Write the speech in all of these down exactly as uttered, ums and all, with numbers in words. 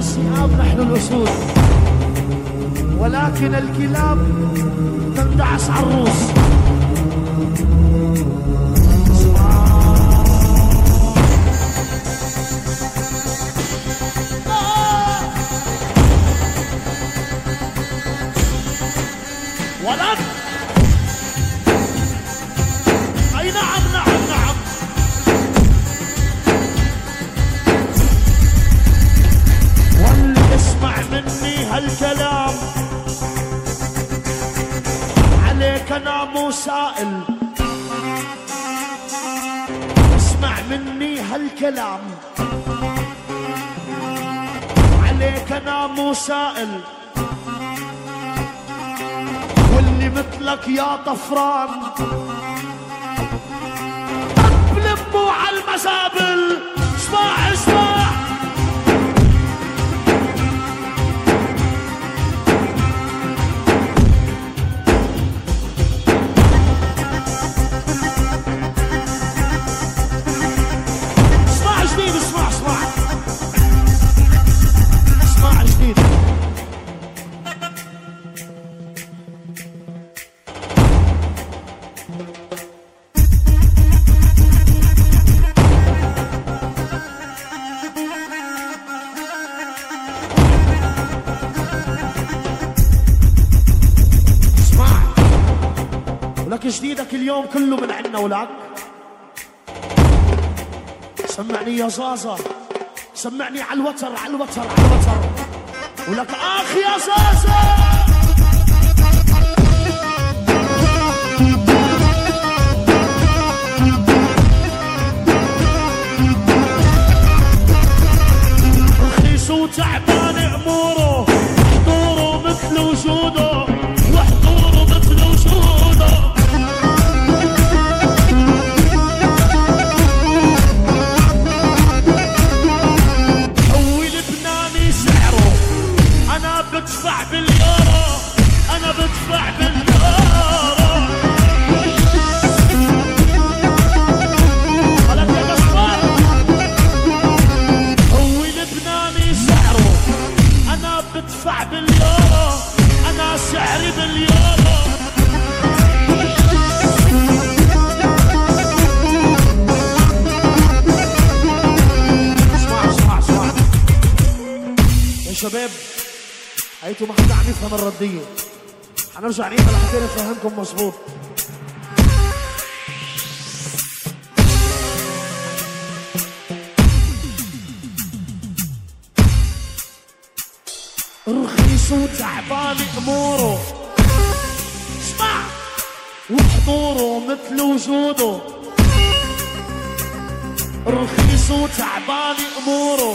الذئاب نحن الأسود، ولكن الكلاب تندعس على الروس. ولد أي نعم نعم نعم. واللي يسمع مني هالكلام عليك أنا مو سائل. اسمع مني هالكلام عليك أنا مو سائل. واللي مثلك يا طفران بلموا على المزابل. اسمع اسمع اسمع جديد. اسمع اسمع اسمع جديد. لك جديدك اليوم كله من عنا ولك. سمعني يا زازا، سمعني على الوتر على الوتر على الوتر. ولك اخ يا زازا رخيص وتعبان اموره، حضوره مثل وجوده وحضوره مثل وجوده. بدفع باليورو، أنا بدفع باليورو. ولك يا قصار هو لبناني سعره، أنا بدفع باليورو، أنا سعري باليورو. اسمع اسمع اسمع يا شباب، هيتو ما حدا عم يفهم الردية. حنرجع نعيدها لحتى نفهمكم مظبوط. رخيص وتعبان اموره، اسمع وحضوره مثل وجوده. رخيص وتعبان اموره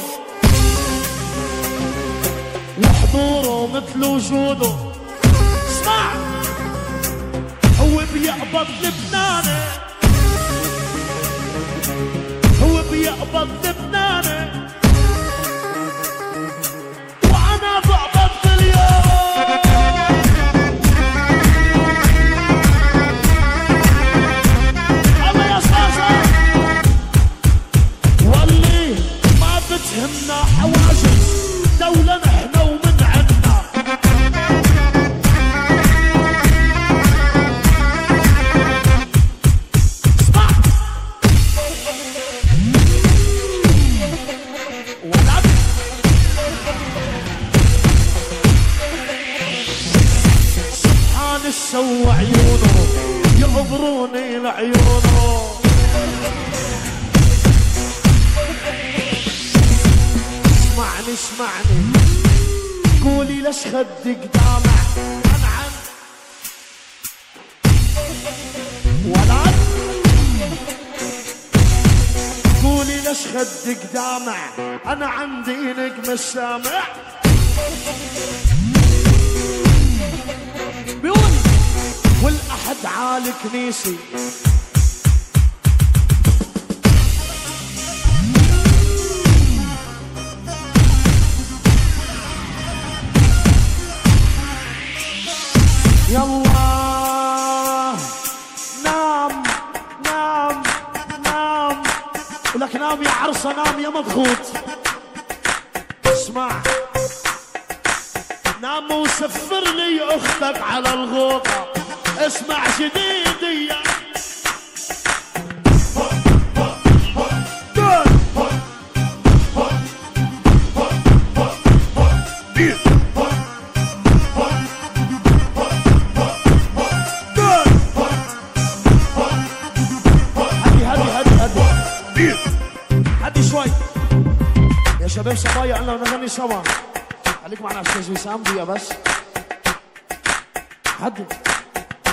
وحضوره مثل وجوده. اسمع هو بيقبض لبناني، هو بيقبض لبناني وانا بقبض باليوم. الله يا صاصة واللي ما بتهمنا حواجز دولة نحن ومن عنا. اسمع ولد سبحان السوى عيونه يعبروني لعيونه. اسمعني اسمعني قولي ليش خدك دامع. انا عن ولد قولي ليش خدك دامع، انا عندي انك مش سامع. بيقول والاحد عالي كنيسي يلا نام نام نام. ولك نام يا عرصة نام يا مضغوط. اسمع نام وسفر لي اختك على الغوطة، اسمع جديدي شباب صبايا انا ونغني سوا. خليك معنا استاذ وسام دقيقة بس. حدد